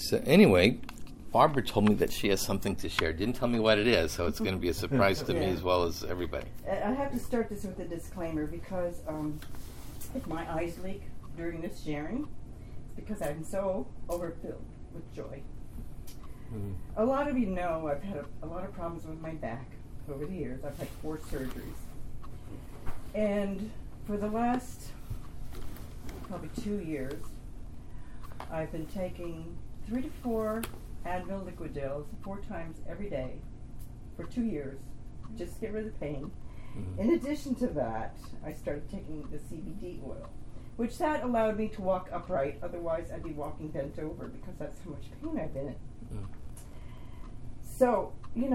So anyway, Barbara told me that she has something to share. Didn't tell me what it is, so it's going to be a surprise to me as well as everybody. I have to start this with a disclaimer because if my eyes leak during this sharing, it's because I'm so overfilled with joy. Mm-hmm. A lot of you know I've had a lot of problems with my back over the years. I've had 4 surgeries. And for the last probably 2 years, I've been taking 3 to 4 Advil liquid gels 4 times every day for 2 years, just to get rid of the pain. Mm-hmm. In addition to that, I started taking the CBD oil, which that allowed me to walk upright. Otherwise, I'd be walking bent over because that's how much pain I've been in. Mm. So,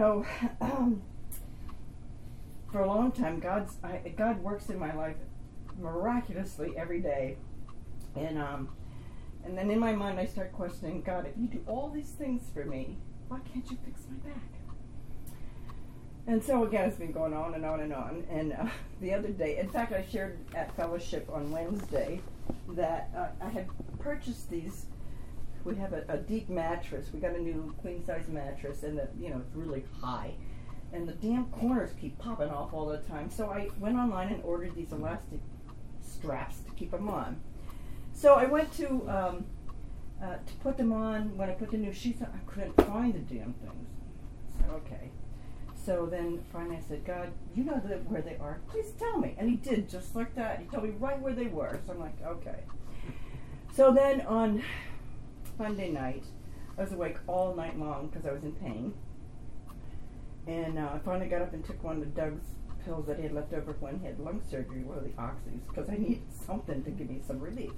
for a long time, God works in my life miraculously every day, and then in my mind I start questioning, God, if you do all these things for me, why can't you fix my back? And so again, it's been going on and on and on. And the other day, in fact, I shared at Fellowship on Wednesday that I had purchased these. We have a deep mattress. We got a new queen size mattress, and it's really high. And the damn corners keep popping off all the time. So I went online and ordered these elastic straps to keep them on. So I went to put them on. When I put the new sheets on, I couldn't find the damn things. I said, okay. So then finally I said, God, you know where they are. Please tell me. And he did, just like that. He told me right where they were. So I'm like, okay. So then on Monday night, I was awake all night long because I was in pain. And I finally got up and took one of Doug's pills that he had left over when he had lung surgery, one of the oxys, because I needed something to give me some relief.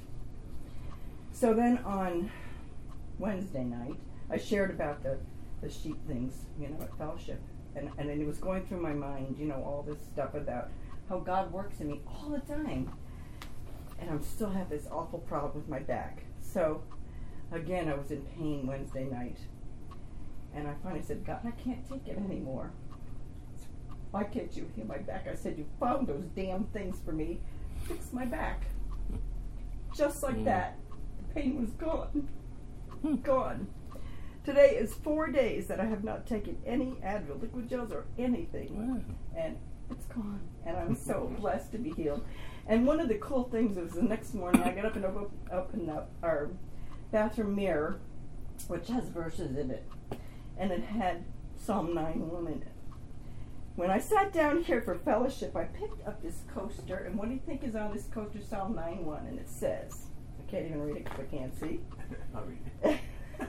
So then on Wednesday night, I shared about the sheep things, at Fellowship. And it was going through my mind, all this stuff about how God works in me all the time. And I still have this awful problem with my back. So, again, I was in pain Wednesday night. And I finally said, God, I can't take it anymore. Why can't you heal my back? I said, you found those damn things for me. Fix my back. Just like that. The pain was gone. Gone. Today is 4 days that I have not taken any Advil liquid gels or anything. Wow. And it's gone. And I'm so blessed to be healed. And one of the cool things was the next morning I got up and opened up our bathroom mirror, which has verses in it. And it had Psalm 9:1 in it. When I sat down here for Fellowship, I picked up this coaster, and what do you think is on this coaster? Psalm 9:1, and it says, I can't even read it because I can't see. I'll read it.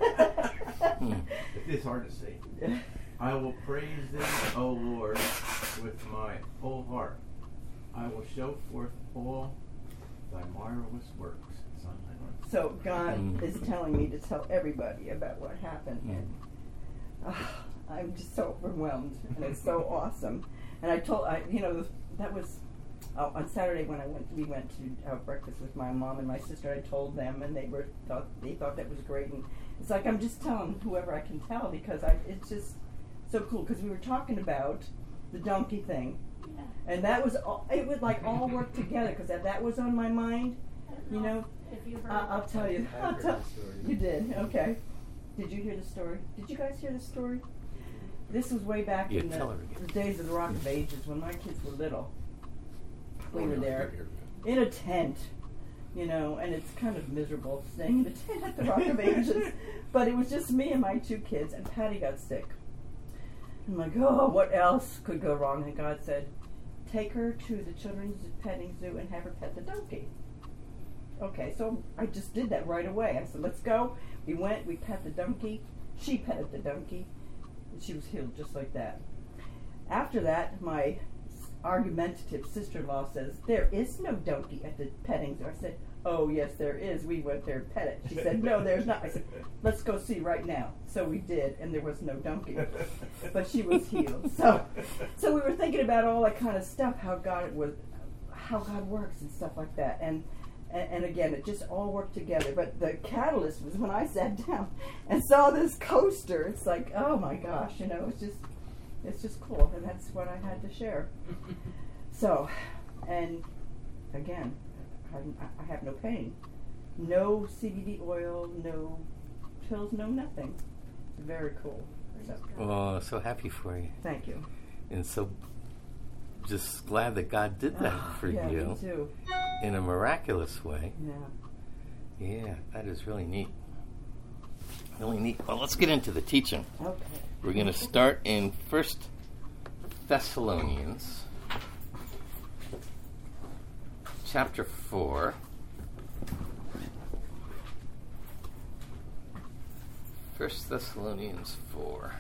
It's hard to see. I will praise thee, O Lord, with my whole heart. I will show forth all thy marvelous works. So God is telling me to tell everybody about what happened. And I'm just so overwhelmed, and it's so awesome. And that was on Saturday when we went to breakfast with my mom and my sister. I told them, and they thought that was great. And it's like I'm just telling whoever I can tell because it's just so cool. Because we were talking about the donkey thing, and that was it would all work together because that was on my mind. If you heard I'll tell you. You did, okay. Did you hear the story? Did you guys hear the story? This was way back in the days of the Rock of Ages when my kids were little. We were there in a tent, and it's kind of miserable staying in a tent at the Rock of Ages. But it was just me and my 2 kids, and Patty got sick. I'm like, oh, what else could go wrong? And God said, take her to the children's petting zoo and have her pet the donkey. Okay, so I just did that right away. I said, let's go. We went, we pet the donkey. She petted the donkey, and she was healed just like that. After that, my argumentative sister-in-law says, there is no donkey at the petting zoo. I said, oh, yes, there is. We went there and pet it. She said, no, there's not. I said, let's go see right now. So we did, and there was no donkey. But she was healed. So we were thinking about all that kind of stuff, how God works and stuff like that. And again, it just all worked together. But the catalyst was when I sat down and saw this coaster. It's like, oh my gosh, it's just cool. And that's what I had to share. So, and again, I have no pain. No CBD oil, no pills, no nothing. Very cool. So, Oh, so happy for you. thank you. And so just glad that God did that for Yeah, you me too. in a miraculous way. Yeah. Yeah, that is really neat. Really neat. Well, let's get into the teaching. Okay. We're going to start in 1 Thessalonians chapter 4. First Thessalonians 4.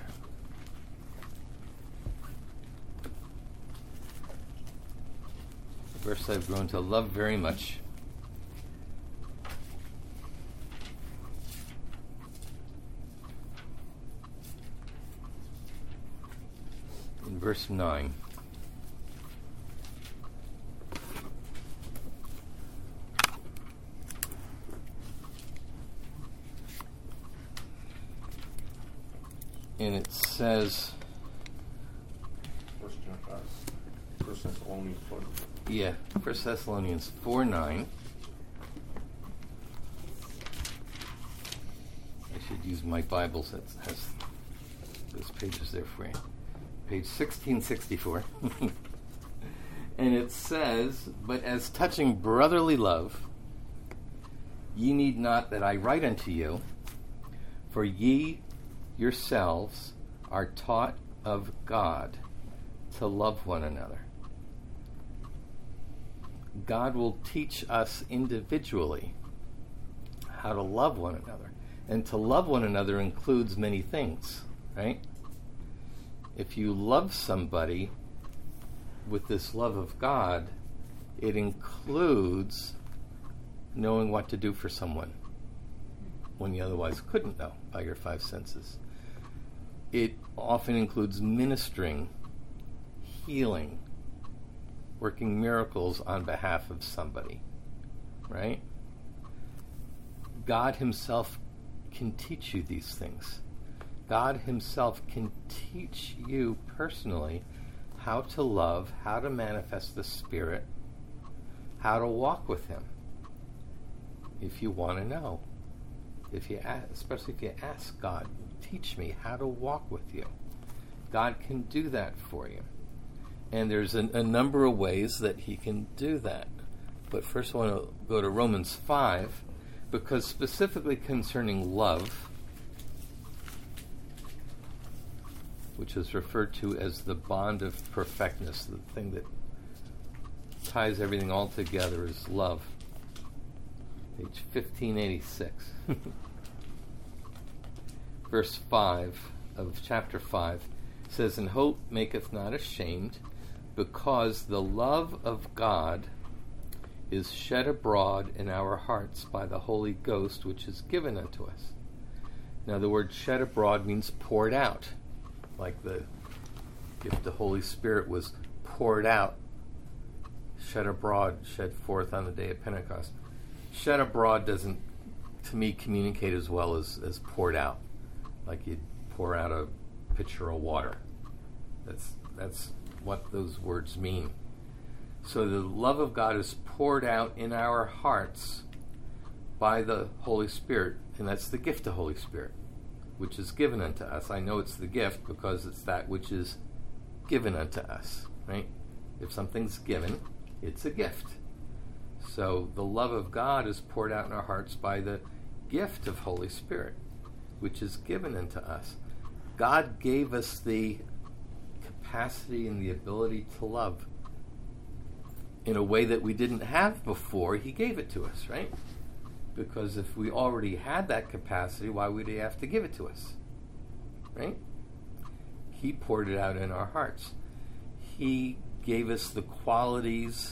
A verse I've grown to love very much. In verse 9. And it says, First Thessalonians 4. yeah, 1 Thessalonians 4:9. I should use my Bibles that has those pages there for you. Page 1664. And it says, "But as touching brotherly love, ye need not that I write unto you, for ye yourselves are taught of God to love one another." God will teach us individually how to love one another. And to love one another includes many things, right? If you love somebody with this love of God, it includes knowing what to do for someone when you otherwise couldn't know by your five senses. It often includes ministering, healing, working miracles on behalf of somebody, right? God himself can teach you these things. God himself can teach you personally how to love, how to manifest the Spirit, how to walk with him. If you want to know, especially if you ask God, teach me how to walk with you. God can do that for you. And there's a number of ways that he can do that. But first I want to go to Romans 5, because specifically concerning love, which is referred to as the bond of perfectness, the thing that ties everything all together is love. Page 1586. Verse 5 of chapter 5 says, "And hope maketh not ashamed, because the love of God is shed abroad in our hearts by the Holy Ghost, which is given unto us." Now the word shed abroad means poured out, like the gift the Holy Spirit was poured out, shed abroad, shed forth on the day of Pentecost. Shed abroad doesn't, to me, communicate as well as poured out, like you'd pour out a pitcher of water. That's what those words mean. So the love of God is poured out in our hearts by the Holy Spirit, and that's the gift of Holy Spirit, which is given unto us. I know it's the gift because it's that which is given unto us, right? If something's given, it's a gift. So the love of God is poured out in our hearts by the gift of Holy Spirit, which is given unto us. God gave us the capacity and the ability to love in a way that we didn't have before. He gave it to us, right? Because if we already had that capacity, why would he have to give it to us? Right? He poured it out in our hearts. He gave us the qualities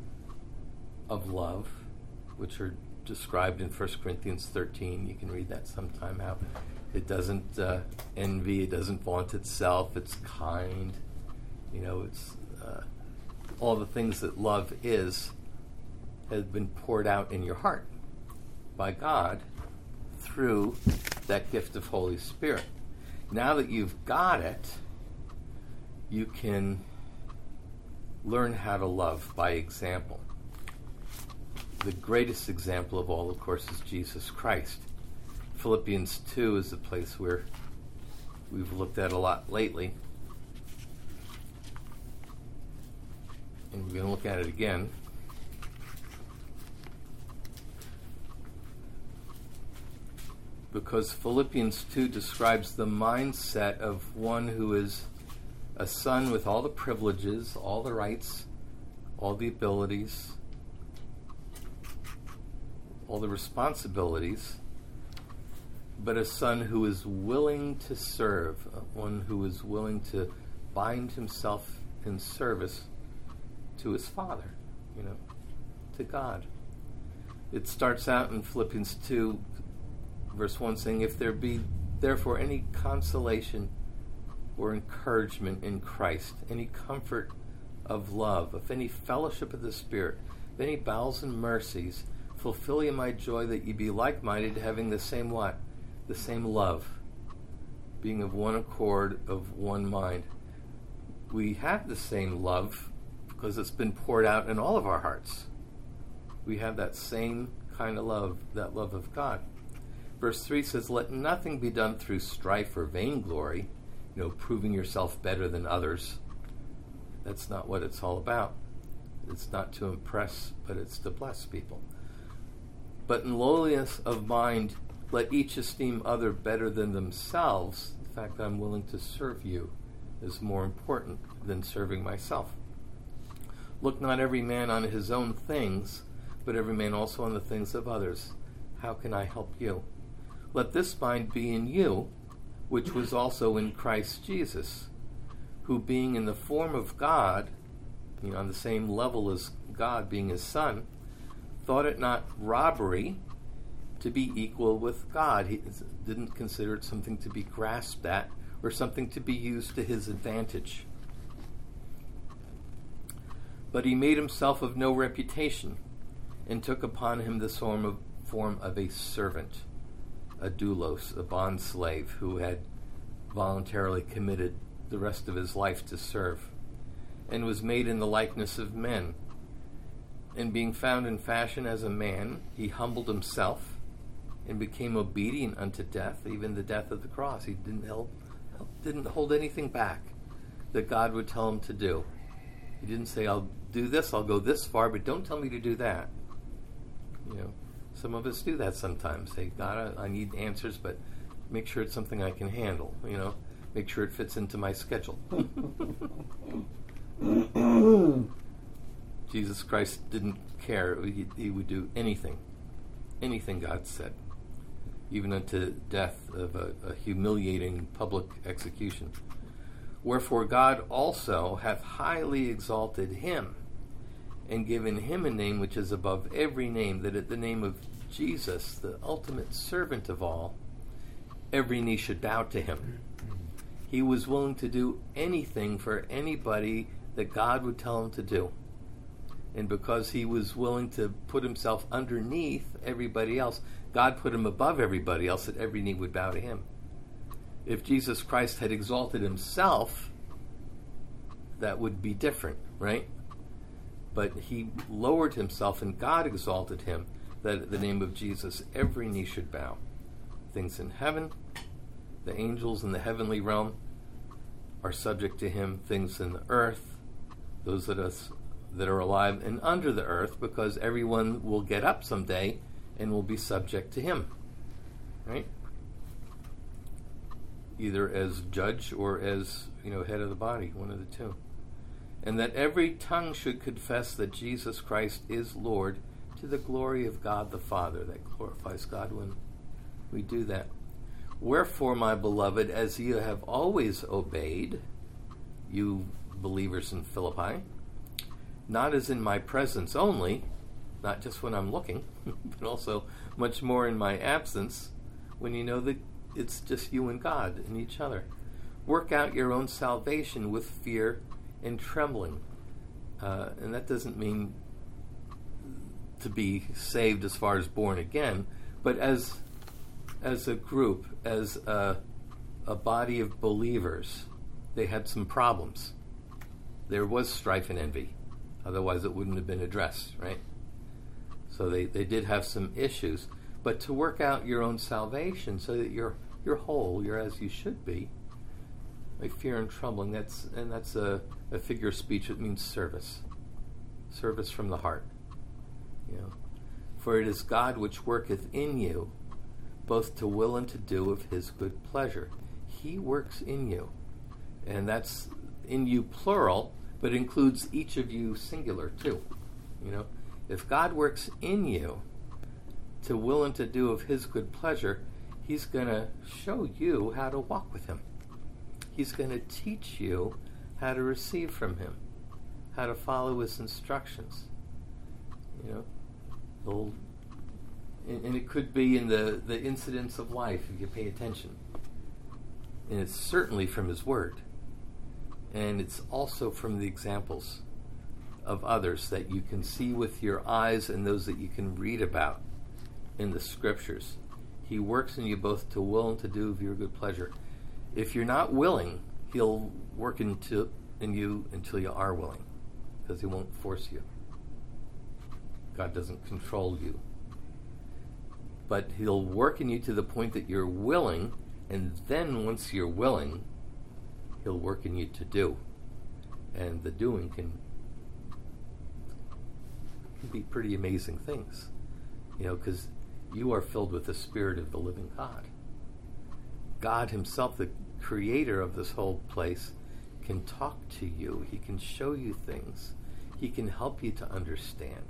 of love, which are described in 1 Corinthians 13. You can read that sometime, how it doesn't envy, it doesn't vaunt itself, it's kind. It's all the things that love is has been poured out in your heart by God through that gift of Holy Spirit. Now that you've got it, you can learn how to love by example. The greatest example of all, of course, is Jesus Christ. Philippians 2 is a place where we've looked at a lot lately. And we're going to look at it again. Because Philippians 2 describes the mindset of one who is a son with all the privileges, all the rights, all the abilities, all the responsibilities, but a son who is willing to serve, one who is willing to bind himself in service to his Father, to God. It starts out in Philippians 2, verse 1, saying, "If there be therefore any consolation or encouragement in Christ, any comfort of love, of any fellowship of the Spirit, of any bowels and mercies, fulfill ye my joy, that ye be like-minded, having the same what? The same love, being of one accord, of one mind." We have the same love because it's been poured out in all of our hearts. We have that same kind of love, that love of God. Verse 3 says, "Let nothing be done through strife or vainglory," proving yourself better than others. That's not what it's all about. It's not to impress, but it's to bless people. "But in lowliness of mind, let each esteem other better than themselves." The fact that I'm willing to serve you is more important than serving myself. "Look not every man on his own things, but every man also on the things of others. How can I help you? Let this mind be in you, which was also in Christ Jesus, who being in the form of God," on the same level as God being his son, "thought it not robbery to be equal with God." He didn't consider it something to be grasped at or something to be used to his advantage. "But he made himself of no reputation, and took upon him the form of a servant, a doulos, a bond slave, who had voluntarily committed the rest of his life to serve, and was made in the likeness of men. And being found in fashion as a man, he humbled himself, and became obedient unto death, even the death of the cross." He didn't hold anything back that God would tell him to do. He didn't say, "I'll do this, I'll go this far, but don't tell me to do that." Some of us do that sometimes. Say, "God, I need answers, but make sure it's something I can handle. Make sure it fits into my schedule." Jesus Christ didn't care. He would do anything God said, even unto death of a humiliating public execution. "Wherefore God also hath highly exalted him, and given him a name which is above every name, that at the name of Jesus, the ultimate servant of all, every knee should bow to him." He was willing to do anything for anybody that God would tell him to do. And because he was willing to put himself underneath everybody else, God put him above everybody else, that every knee would bow to him. If Jesus Christ had exalted himself, that would be different, right? But he lowered himself, and God exalted him, that at the name of Jesus every knee should bow. Things in heaven, the angels in the heavenly realm are subject to him. Things in the earth, those that are alive and under the earth, because everyone will get up someday and will be subject to him, right? Either as judge or as head of the body, one of the two. "And that every tongue should confess that Jesus Christ is Lord, to the glory of God the Father." That glorifies God when we do that. "Wherefore, my beloved, as you have always obeyed," you believers in Philippi, "not as in my presence only," not just when I'm looking, but also much more in my absence, when you know that it's just you and God and each other. "Work out your own salvation with fear and trembling." And that doesn't mean to be saved as far as born again, but as a group, as a body of believers, they had some problems. There was strife and envy. Otherwise it wouldn't have been addressed, right? So they did have some issues. but to work out your own salvation so that you're whole, you're as you should be. Like fear and trembling, that's a figure of speech that means service. Service from the heart. You know. For it is God which worketh in you, both to will and to do of his good pleasure. He works in you. And that's in you plural, but includes each of you singular too. You know, if God works in you to will and to do of his good pleasure, he's going to show you how to walk with him. He's going to teach you how to receive from him, how to follow his instructions. You know, and it could be in the incidents of life if you pay attention. And it's certainly from his word. And it's also from the examples of others that you can see with your eyes and those that you can read about in the scriptures. He works in you both to will and to do of your good pleasure. If you're not willing, he'll work in you until you are willing, because he won't force you. God doesn't control you. But he'll work in you to the point that you're willing, and then once you're willing, he'll work in you to do. And the doing can be pretty amazing things, you know, because you are filled with the Spirit of the living God. God himself, the creator of this whole place, can talk to you. He can show you things. He can help you to understand.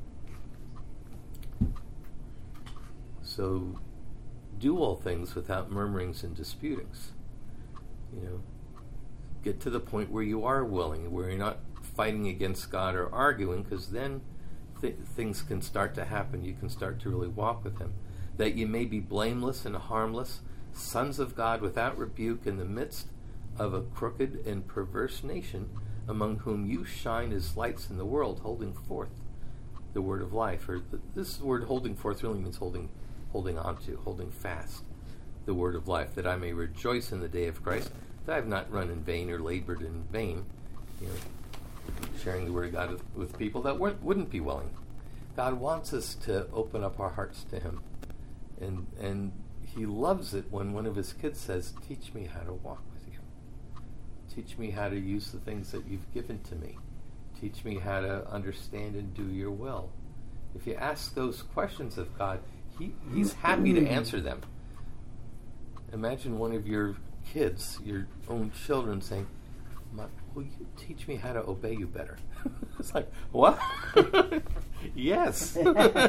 So do all things without murmurings and disputings. You know, get to the point where you are willing, where you're not fighting against God or arguing, because then things can start to happen. You can start to really walk with him. That you may be blameless and harmless, sons of God without rebuke in the midst of a crooked and perverse nation, among whom you shine as lights in the world, holding forth the word of life. Or this word holding forth really means holding on to, holding fast the word of life, that I may rejoice in the day of Christ, that I have not run in vain or labored in vain, you know, sharing the word of God with people that wouldn't be willing. God wants us to open up our hearts to him. And he loves it when one of his kids says, teach me how to walk with you. Teach me how to use the things that you've given to me. Teach me how to understand and do your will. If you ask those questions of God, he's happy to answer them. Imagine one of your kids, your own children, saying, will you teach me how to obey you better? It's like, what? Yes.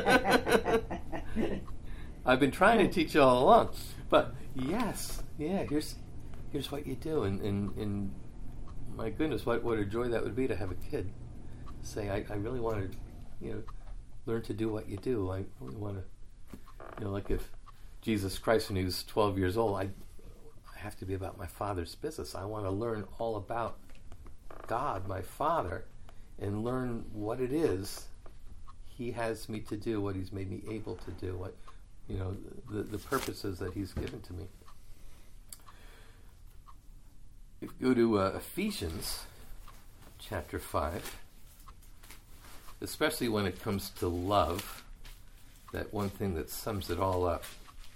I've been trying to teach you all along. But yes, yeah, here's what you do. And my goodness, what a joy that would be to have a kid say, I really want to, learn to do what you do. I really want to, like if Jesus Christ, when he was 12 years old, I have to be about my Father's business. I want to learn all about God, my Father, and learn what it is he has me to do, what he's made me able to do, what, the purposes that he's given to me. If you go to Ephesians chapter 5, especially when it comes to love, that one thing that sums it all up.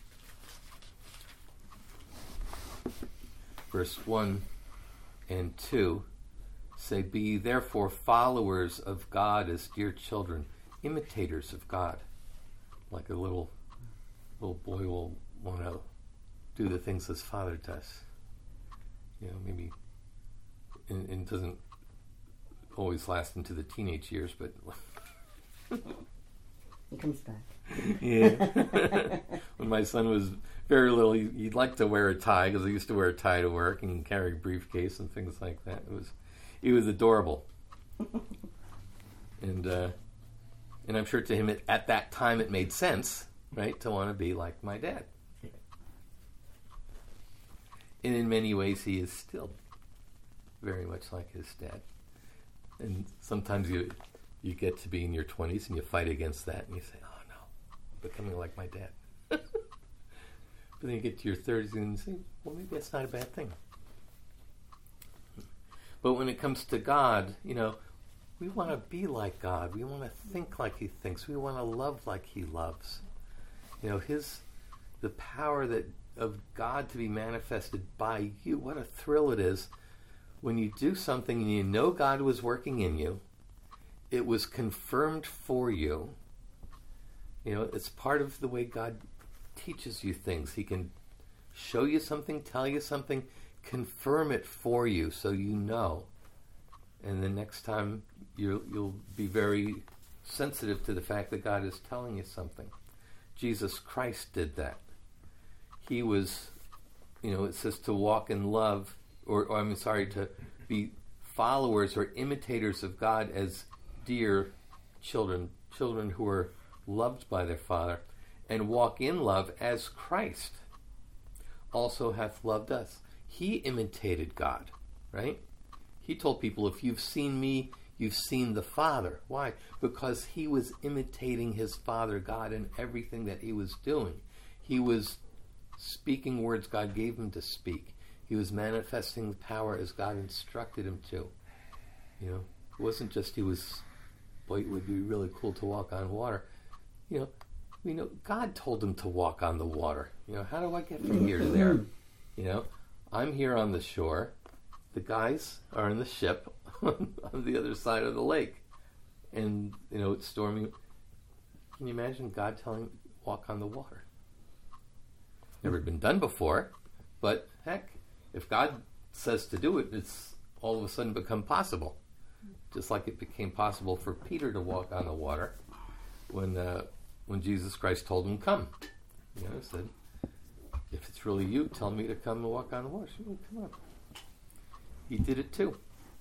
Verse 1 and 2 say, be therefore followers of God as dear children, imitators of God. Like a little boy will want to do the things his father does. Maybe it doesn't always last into the teenage years, but it comes back. Yeah. When my son was very little, he'd like to wear a tie, because he used to wear a tie to work and carry a briefcase and things like that. It was adorable. And I'm sure to him at that time it made sense, right, to want to be like my dad. And in many ways he is still very much like his dad. And sometimes you get to be in your 20s and you fight against that and you say, oh no, I'm becoming like my dad. But then you get to your 30s and you say, well, maybe that's not a bad thing. But when it comes to God, we want to be like God. We want to think like he thinks. We want to love like he loves. the power of God to be manifested by you. What a thrill it is when you do something and you know God was working in you. It was confirmed for you. It's part of the way God teaches you things. He can show you something, tell you something, confirm it for you so you know. And the next time you'll be very sensitive to the fact that God is telling you something. Jesus Christ did that. He was, it says to walk in love, to be followers or imitators of God as dear children who are loved by their Father, and walk in love as Christ also hath loved us. He imitated God, right? He told people, if you've seen me, you've seen the Father. Why? Because he was imitating his Father God in everything that he was doing. He was speaking words God gave him to speak. He was manifesting the power as God instructed him to. It wasn't just it would be really cool to walk on water. God told him to walk on the water. How do I get from here to there? I'm here on the shore. The guys are in the ship on the other side of the lake. And, it's stormy. Can you imagine God telling him to walk on the water? Never been done before, but heck, if God says to do it, it's all of a sudden become possible. Just like it became possible for Peter to walk on the water when Jesus Christ told him, come. He said, if it's really you, tell me to come and walk on the water. So, come on. He did it too.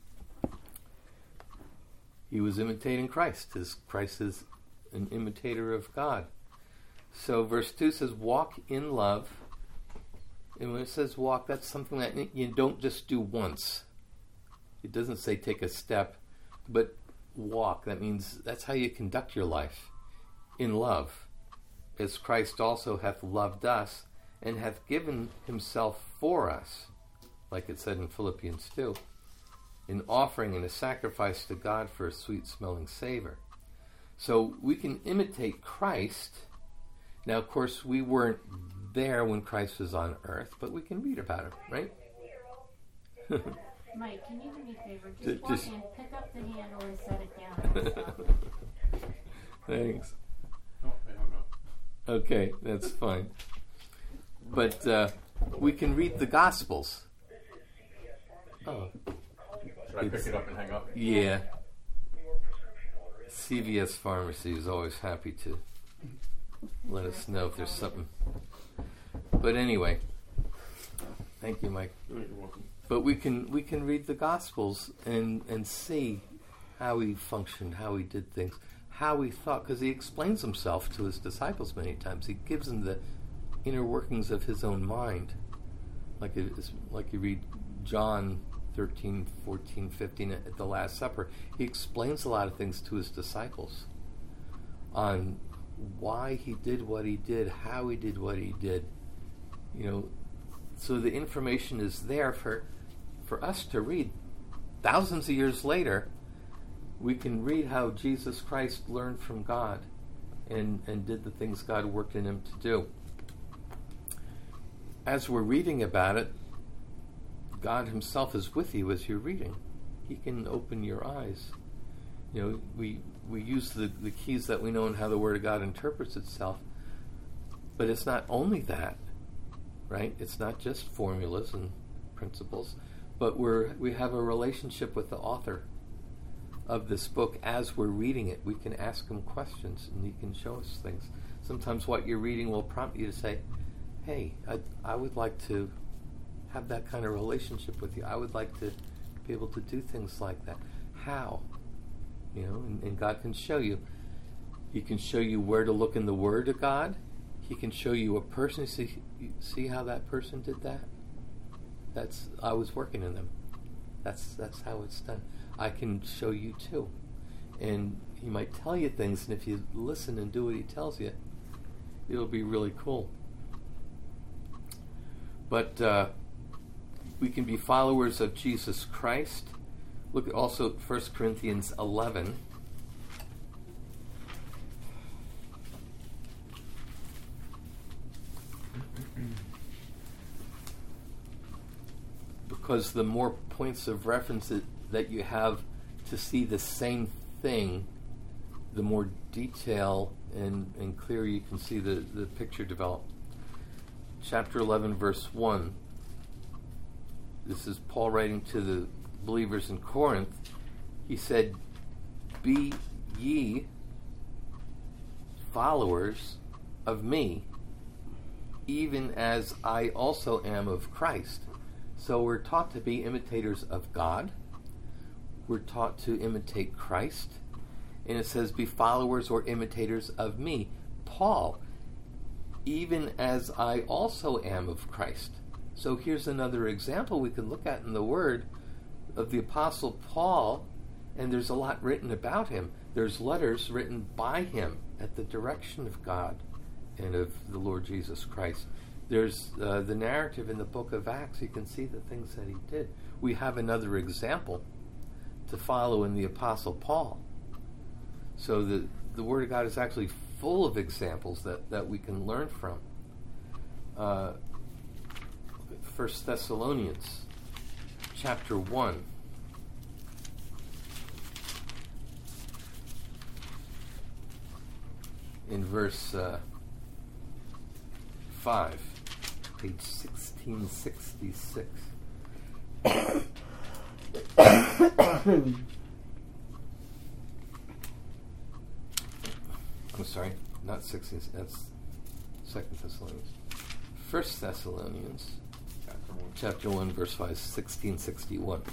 He was imitating Christ. Christ is an imitator of God. So verse 2 says, walk in love. And when it says walk, that's something that you don't just do once. It doesn't say take a step, but walk. That means that's how you conduct your life. In love. As Christ also hath loved us, and hath given himself for us, like it said in Philippians 2, an offering and a sacrifice to God for a sweet-smelling savor. So we can imitate Christ. Now, of course, we weren't there when Christ was on earth, but we can read about him, right? Mike, can you do me a favor? Just walk in, pick up the handle, and set it down. And stop. Thanks. No, I hung up. Okay, that's fine. But we can read the Gospels. Oh. Should I pick it up and hang up? Yeah. CVS Pharmacy is always happy to let us know if there's something. But anyway, thank you, Mike. You're welcome. But we can read the Gospels and see how he functioned, how he did things, how he thought, because he explains himself to his disciples many times. He gives them the inner workings of his own mind, like you read John 13, 14, 15 at the Last Supper. He explains a lot of things to his disciples on why he did what he did, how he did what he did. So the information is there for us to read. Thousands of years later, we can read how Jesus Christ learned from God and did the things God worked in him to do. As we're reading about it, God himself is with you as you're reading. He can open your eyes. We use the keys that we know and how the Word of God interprets itself. But it's not only that, right? It's not just formulas and principles, but we have a relationship with the author of this book. As we're reading it, we can ask him questions and he can show us things. Sometimes what you're reading will prompt you to say, hey, I would like to have that kind of relationship with you. I would like to be able to do things like that. How? And God can show you. He can show you where to look in the Word of God. He can show you a person. See how that person did that? I was working in them. That's how it's done. I can show you too. And he might tell you things, and if you listen and do what he tells you, it'll be really cool. But we can be followers of Jesus Christ. Look at also 1 Corinthians 11. because the more points of reference that you have to see the same thing, the more detail and clear you can see the picture develop. Chapter 11, verse 1. This is Paul writing to the believers in Corinth. He said, "Be ye followers of me, even as I also am of Christ." So we're taught to be imitators of God. We're taught to imitate Christ. And it says, be followers or imitators of me, Paul, even as I also am of Christ. So here's another example we can look at in the Word of the Apostle Paul, and there's a lot written about him. There's letters written by him at the direction of God and of the Lord Jesus Christ. There's the narrative in the book of Acts. You can see the things that he did. We have another example to follow in the Apostle Paul. So the Word of God is actually full of examples that we can learn from. 1 Thessalonians chapter 1. In verse 5, page 1666. I'm sorry, not 16, that's 2 Thessalonians. 1 Thessalonians chapter 1, verse 5, 1661.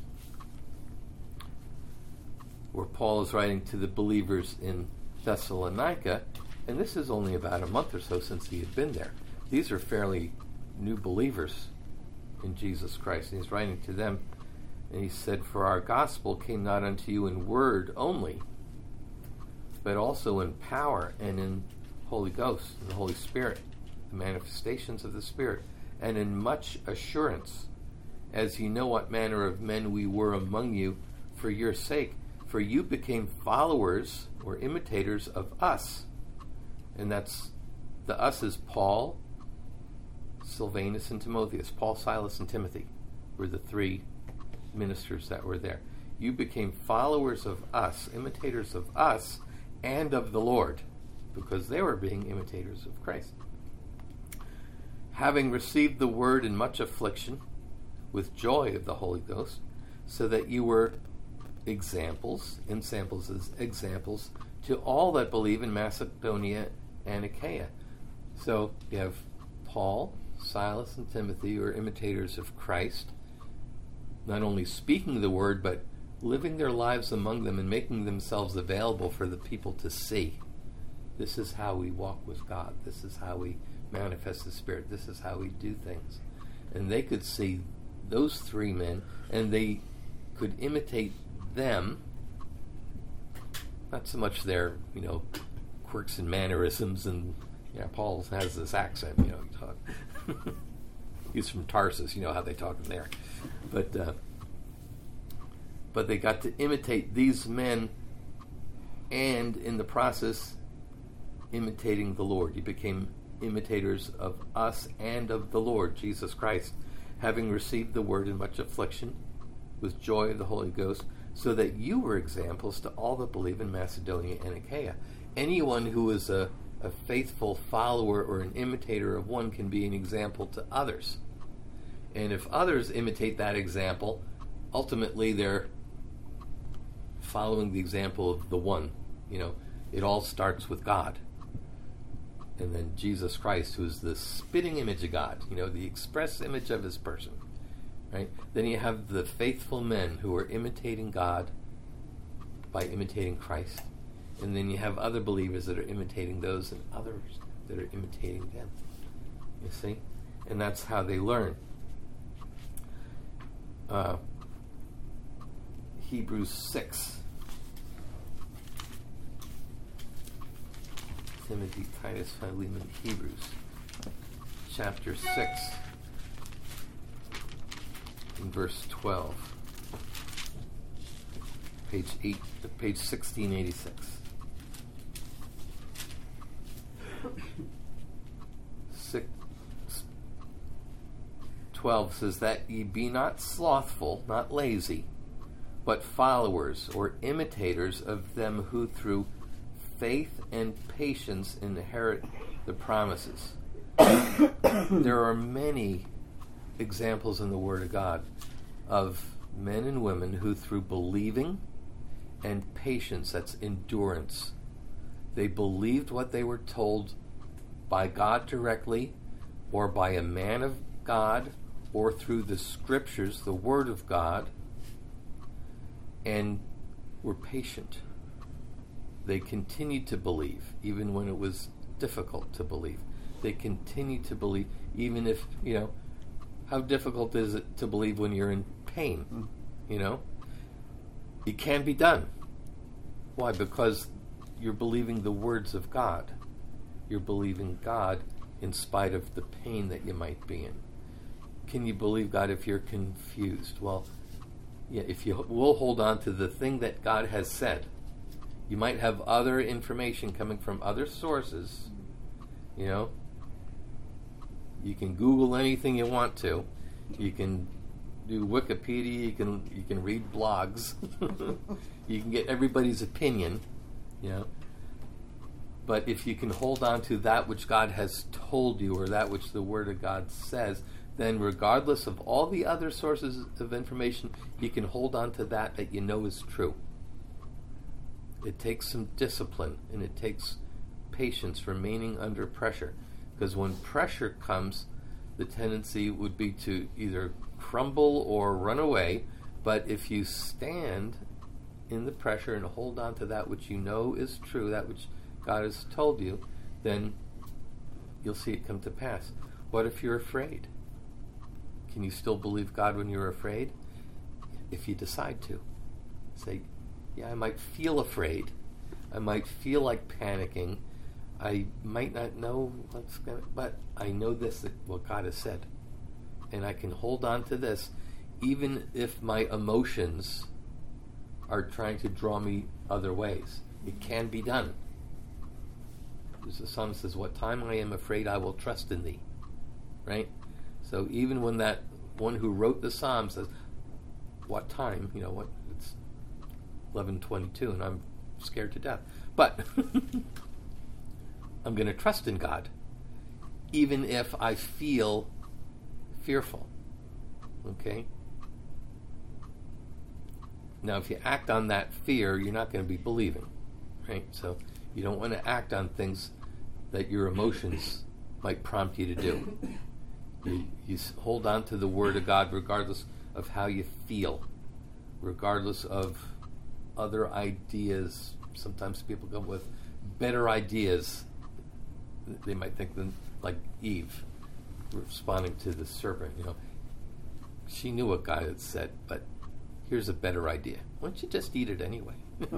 Where Paul is writing to the believers in Thessalonica, and this is only about a month or so since he had been there. These are fairly new believers in Jesus Christ. And he's writing to them, and he said, "For our gospel came not unto you in word only, but also in power and in Holy Ghost, and the Holy Spirit, the manifestations of the Spirit, and in much assurance, as ye know what manner of men we were among you for your sake. For you became followers or imitators of us." And that's, the us is Paul, Silvanus, and Timotheus. Paul, Silas, and Timothy were the three ministers that were there. You became followers of us, imitators of us, and of the Lord, because they were being imitators of Christ. Having received the word in much affliction, with joy of the Holy Ghost, so that you were examples to all that believe in Macedonia and Achaia. So you have Paul, Silas, and Timothy, who are imitators of Christ, not only speaking the word, but living their lives among them and making themselves available for the people to see. This is how we walk with God. This is how we manifest the Spirit. This is how we do things. And they could see those three men, and they could imitate them, not so much their, quirks and mannerisms, and Paul has this accent, he talk. He's from Tarsus, how they talk in there. But they got to imitate these men, and in the process, imitating the Lord. You became imitators of us and of the Lord Jesus Christ, having received the word in much affliction, with joy of the Holy Ghost, so that you were examples to all that believe in Macedonia and Achaia. Anyone who is a faithful follower or an imitator of one can be an example to others. And if others imitate that example, ultimately they're following the example of the one. It all starts with God. And then Jesus Christ, who is the spitting image of God, the express image of his person. Right? Then you have the faithful men who are imitating God by imitating Christ. And then you have other believers that are imitating those, and others that are imitating them. You see? And that's how they learn. Hebrews 6. Timothy, Titus, Philemon, Hebrews. Chapter 6. In verse 12, page 1686. 12 says that ye be not slothful, not lazy, but followers or imitators of them who through faith and patience inherit the promises. There are many examples in the Word of God of men and women who through believing and patience, that's endurance, they believed what they were told by God directly, or by a man of God, or through the scriptures, the Word of God, and were patient. They continued to believe, even when it was difficult to believe. They continued to believe, even if, how difficult is it to believe when you're in pain? It can be done. Why? Because you're believing the words of God. You're believing God in spite of the pain that you might be in. Can you believe God if you're confused? Well, yeah, if you will hold on to the thing that God has said. You might have other information coming from other sources. You can Google anything you want to. You can do Wikipedia. You can read blogs. You can get everybody's opinion. But if you can hold on to that which God has told you, or that which the Word of God says, then regardless of all the other sources of information, you can hold on to that you know is true. It takes some discipline, and it takes patience, remaining under pressure. Because when pressure comes, the tendency would be to either crumble or run away. But if you stand in the pressure and hold on to that which you know is true, that which God has told you, then you'll see it come to pass. What if you're afraid? Can you still believe God when you're afraid? If you decide to. Say, yeah, I might feel afraid. I might feel like panicking. I might not know what's going to, but I know this, what God has said. And I can hold on to this, even if my emotions are trying to draw me other ways. It can be done. As the psalm says, what time I am afraid, I will trust in thee. Right? So even when that one who wrote the psalm says, what time, it's 11:22 and I'm scared to death. But I'm going to trust in God, even if I feel fearful. Okay? Now, if you act on that fear, you're not going to be believing. Right? So you don't want to act on things that your emotions might prompt you to do. You hold on to the Word of God regardless of how you feel, regardless of other ideas. Sometimes people come with better ideas. They might think than like Eve responding to the serpent. She knew what God had said, but here's a better idea. Why don't you just eat it anyway?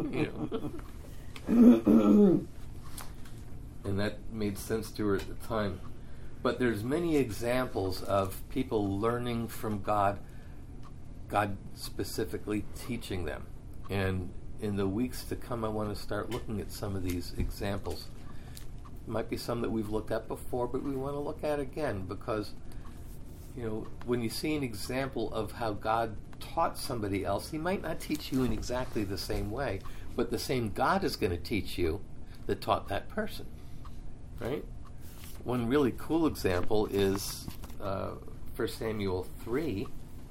And that made sense to her at the time. But there's many examples of people learning from God, God specifically teaching them. And in the weeks to come, I want to start looking at some of these examples. It might be some that we've looked at before, but we want to look at again because, when you see an example of how God taught somebody else, He might not teach you in exactly the same way, but the same God is going to teach you that taught that person. Right? One really cool example is 1 Samuel 3.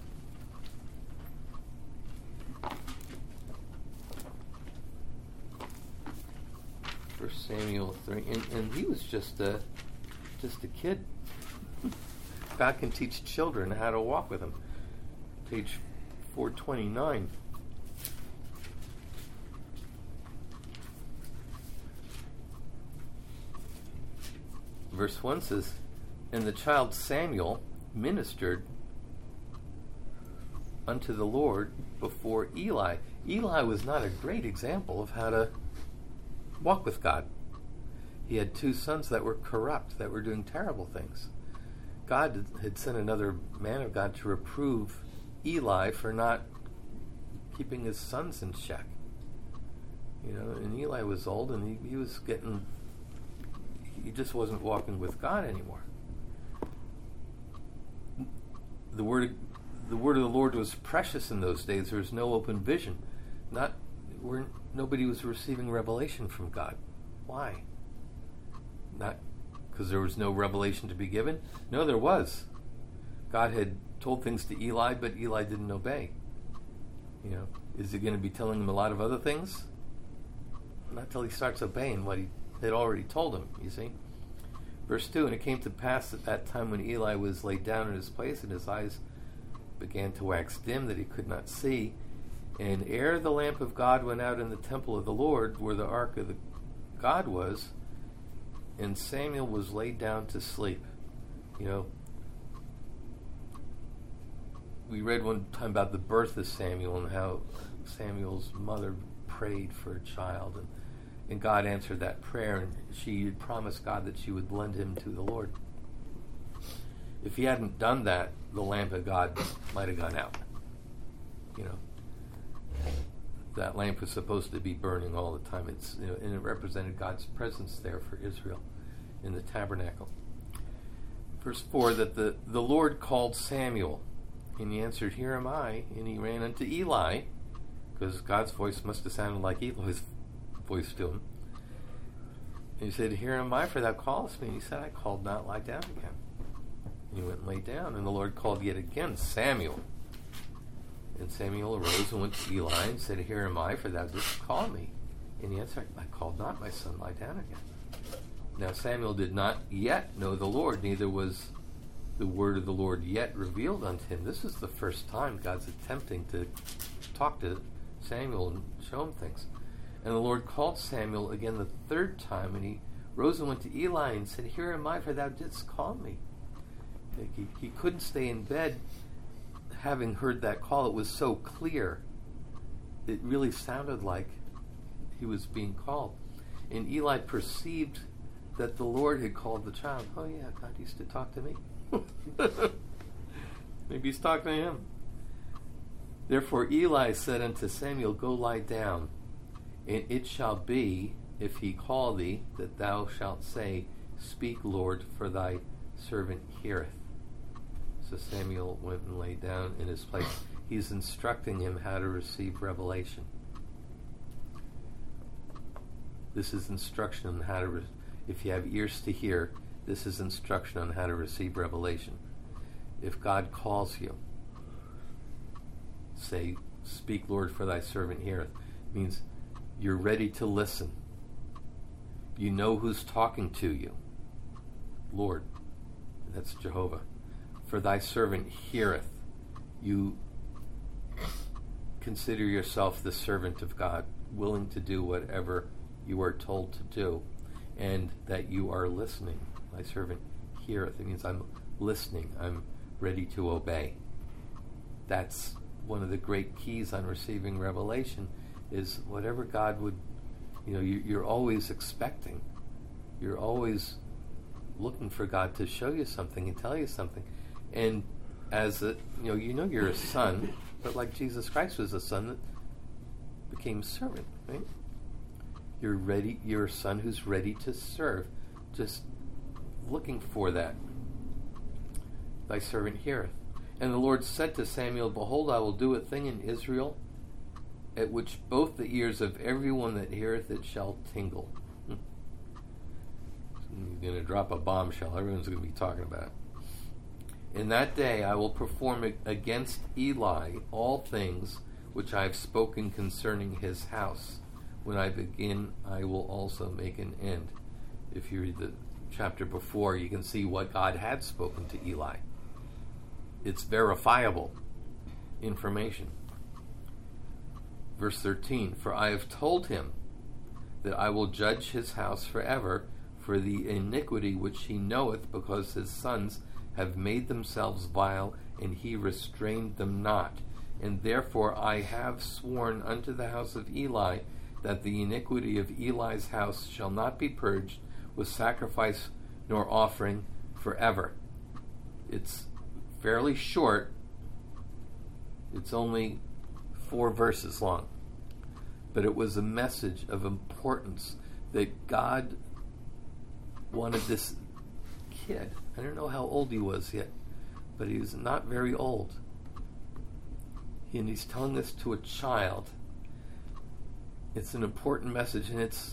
1 Samuel 3, and he was just a kid. God can teach children how to walk with Him. Page 429. Verse 1 says, and the child Samuel ministered unto the Lord before Eli. Eli was not a great example of how to walk with God. He had two sons that were corrupt, that were doing terrible things. God had sent another man of God to reprove Eli for not keeping his sons in check. And Eli was old, and he was getting... He just wasn't walking with God anymore. the word of the Lord was precious in those days. There was no open vision. Nobody was receiving revelation from God. Why? Not because there was no revelation to be given? No, there was. God had told things to Eli, but Eli didn't obey. Is he going to be telling him a lot of other things? Not till he starts obeying what he had already told him, you see. Verse 2, and it came to pass at that time when Eli was laid down in his place, and his eyes began to wax dim, that he could not see. And ere the lamp of God went out in the temple of the Lord, where the ark of the God was, and Samuel was laid down to sleep. We read one time about the birth of Samuel and how Samuel's mother prayed for a child, and God answered that prayer, and she had promised God that she would lend him to the Lord. If he hadn't done that, the lamp of God might have gone out. That lamp was supposed to be burning all the time. And it represented God's presence there for Israel in the tabernacle. Verse 4, that the Lord called Samuel, and he answered, Here am I. And he ran unto Eli, because God's voice must have sounded like Eli's voice to him. And he said, Here am I, for thou callest me. And he said, I called not, lie down again. And he went and lay down, and the Lord called yet again, Samuel. And Samuel arose and went to Eli and said, Here am I, for thou didst call me. And he answered, I called not, my son, lie down again. Now Samuel did not yet know the Lord, neither was the word of the Lord yet revealed unto him. This is the first time God's attempting to talk to Samuel and show him things. And the Lord called Samuel again the third time, and he rose and went to Eli and said, Here am I, for thou didst call me. He couldn't stay in bed having heard that call. It was so clear. It really sounded like he was being called. And Eli perceived that the Lord had called the child. Oh yeah, God used to talk to me. Maybe he's talking to him. Therefore Eli said unto Samuel, Go lie down, and it shall be, if he call thee, that thou shalt say, Speak, Lord, for thy servant heareth. So Samuel went and lay down in his place. He's instructing him how to receive revelation. This is instruction on how to, if you have ears to hear, this is instruction on how to receive revelation. If God calls you, say, Speak, Lord, for thy servant heareth. Means you're ready to listen. You know who's talking to you. Lord, that's Jehovah. For thy servant heareth. You consider yourself the servant of God, willing to do whatever you are told to do, and that you are listening. Thy servant heareth. It means I'm listening. I'm ready to obey. That's one of the great keys on receiving revelation, is whatever God would, you're always expecting. You're always looking for God to show you something and tell you something. And as you're a son, but like Jesus Christ was a son that became servant, right? You're a son who's ready to serve, just looking for that. Thy servant heareth. And the Lord said to Samuel, Behold, I will do a thing in Israel, at which both the ears of everyone that heareth it shall tingle. You're going to drop a bombshell. Everyone's going to be talking about it. In that day I will perform against Eli all things which I have spoken concerning his house. When I begin, I will also make an end. If you read the chapter before, you can see what God had spoken to Eli. It's verifiable information. Verse 13, For I have told him that I will judge his house forever for the iniquity which he knoweth, because his sons have made themselves vile, and he restrained them not. And therefore I have sworn unto the house of Eli that the iniquity of Eli's house shall not be purged with sacrifice nor offering forever. It's fairly short. It's only 4 verses long. But it was a message of importance that God wanted this kid, I don't know how old he was yet, but he was not very old. And he's telling this to a child. It's an important message, and it's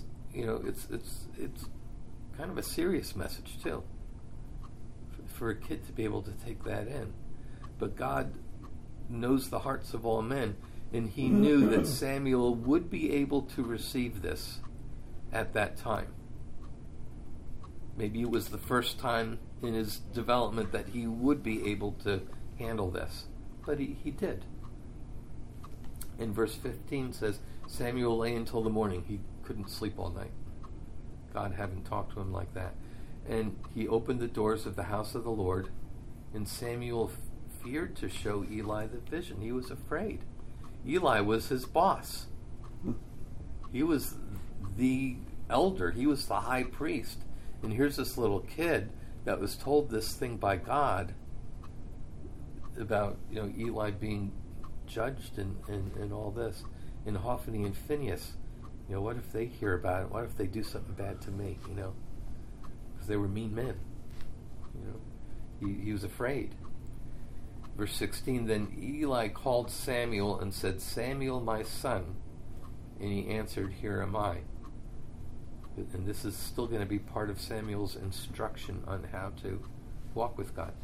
kind of a serious message too, for a kid to be able to take that in. But God knows the hearts of all men, and he knew that Samuel would be able to receive this at that time. Maybe it was the first time in his development that he would be able to handle this, but he did. And verse 15 says, Samuel lay until the morning. He couldn't sleep all night. God hadn't talked to him like that. And he opened the doors of the house of the Lord, and Samuel feared to show Eli the vision. He was afraid. Eli was his boss. He was the elder. He was the high priest. And here's this little kid that was told this thing by God about, Eli being judged and all this. And Hophni and Phinehas, what if they hear about it? What if they do something bad to me, Because they were mean men. He was afraid. Verse 16, then Eli called Samuel and said, Samuel, my son. And he answered, here am I. And this is still going to be part of Samuel's instruction on how to walk with God.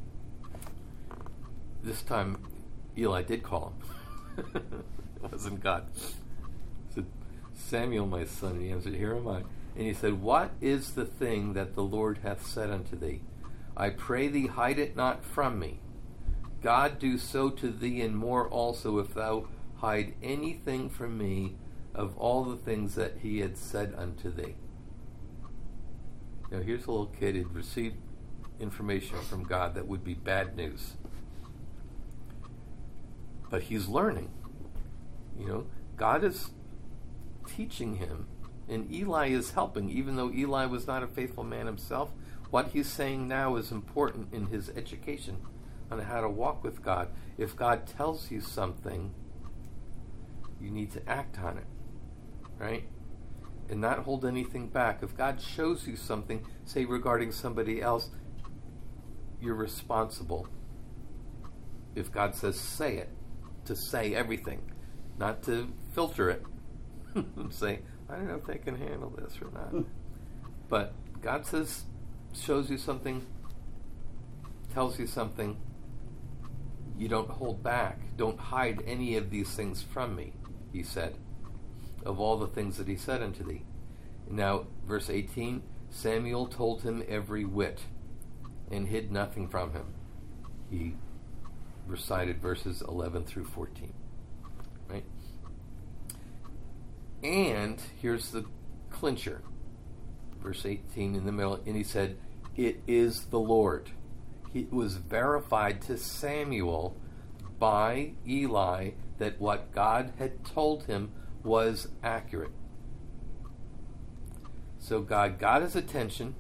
This time, Eli did call him. It wasn't God. He said, Samuel, my son. And he answered, here am I. And he said, what is the thing that the Lord hath said unto thee? I pray thee, hide it not from me. God do so to thee and more also, if thou hide anything from me of all the things that he had said unto thee. Now here's a little kid who'd received information from God that would be bad news. But he's learning. God is teaching him, and Eli is helping, even though Eli was not a faithful man himself. What he's saying now is important in his education on how to walk with God. If God tells you something, you need to act on it, right? And not hold anything back. If God shows you something, say regarding somebody else, you're responsible. If God says say it, to say everything, not to filter it and say, I don't know if they can handle this or not. But God shows you something, tells you something, you don't hold back. Don't hide any of these things from me, he said, of all the things that he said unto thee. Now, verse 18, Samuel told him every whit and hid nothing from him. He recited verses 11 through 14. Right? And here's the clincher. Verse 18 in the middle, and he said, it is the Lord. It was verified to Samuel by Eli that what God had told him was accurate. So God got his attention.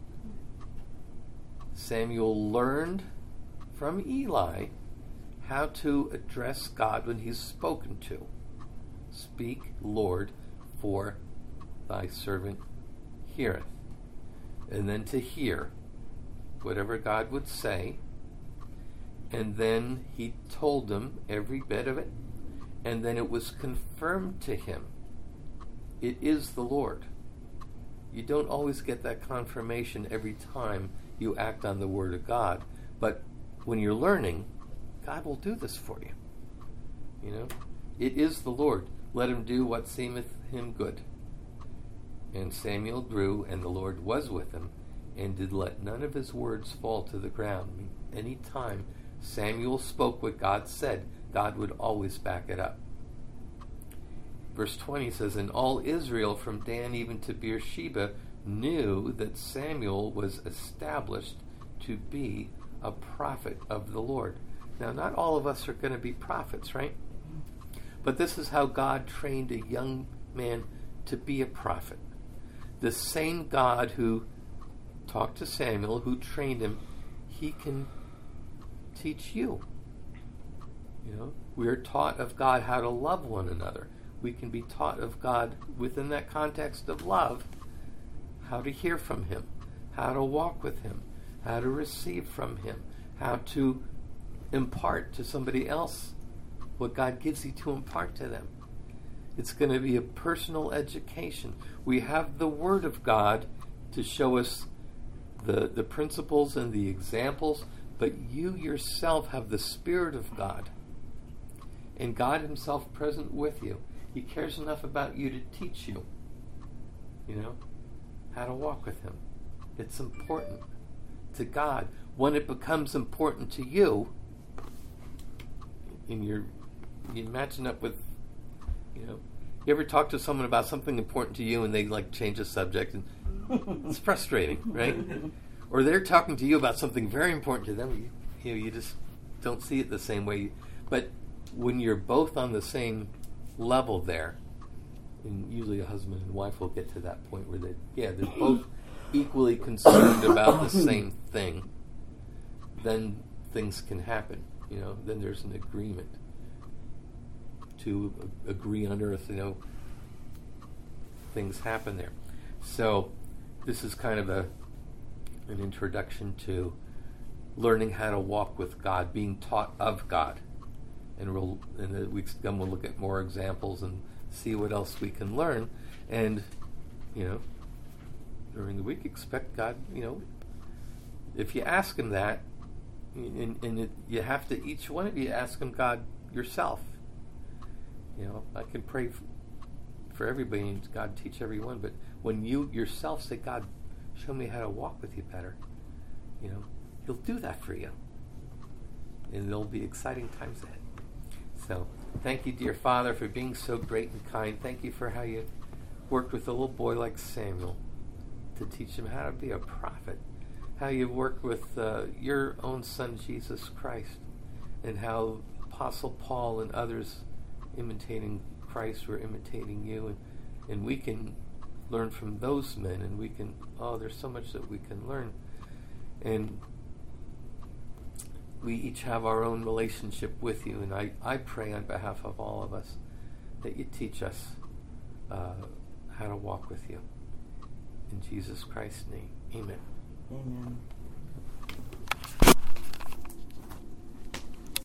Samuel learned from Eli how to address God when he's spoken to. Speak, Lord, for thy servant heareth. And then to hear whatever God would say. And then he told them every bit of it. And then it was confirmed to him. It is the Lord. You don't always get that confirmation every time you act on the Word of God. But when you're learning, God will do this for you. It is the Lord. Let him do what seemeth him good. And Samuel grew, and the Lord was with him, and did let none of his words fall to the ground. Any time Samuel spoke what God said, God would always back it up. Verse 20 says, and all Israel from Dan even to Beersheba knew that Samuel was established to be a prophet of the Lord. Now, not all of us are going to be prophets, right? But this is how God trained a young man to be a prophet. The same God who talked to Samuel, who trained him, he can teach you. We are taught of God how to love one another. We can be taught of God within that context of love, how to hear from him, how to walk with him, how to receive from him, how to impart to somebody else what God gives you to impart to them. It's going to be a personal education. We have the Word of God to show us the principles and the examples, but you yourself have the Spirit of God and God Himself present with you. He cares enough about you to teach you, how to walk with Him. It's important to God. When it becomes important to you, you match it up with, you ever talk to someone about something important to you and they change the subject, and it's frustrating, right? Or they're talking to you about something very important to them, you just don't see it the same way. But when you're both on the same level there, and usually a husband and wife will get to that point where they're both equally concerned about the same thing, then things can happen. Then there's an agreement to agree on earth. Things happen there. So this is kind of an introduction to learning how to walk with God, being taught of God. And in the weeks to come, we'll look at more examples and see what else we can learn. And, during the week, expect God, if you ask Him that, you have to, each one of you, ask Him God yourself. I can pray for everybody and God teach everyone, but when you yourself say, God, show me how to walk with you better, He'll do that for you. And there'll be exciting times ahead. So, thank you, dear Father, for being so great and kind. Thank you for how you worked with a little boy like Samuel to teach him how to be a prophet. How you worked with your own Son, Jesus Christ, and how Apostle Paul and others imitating Christ were imitating you. And we can learn from those men, and we can, there's so much that we can learn. And we each have our own relationship with you, and I pray on behalf of all of us that you teach us how to walk with you. In Jesus Christ's name, amen. Amen.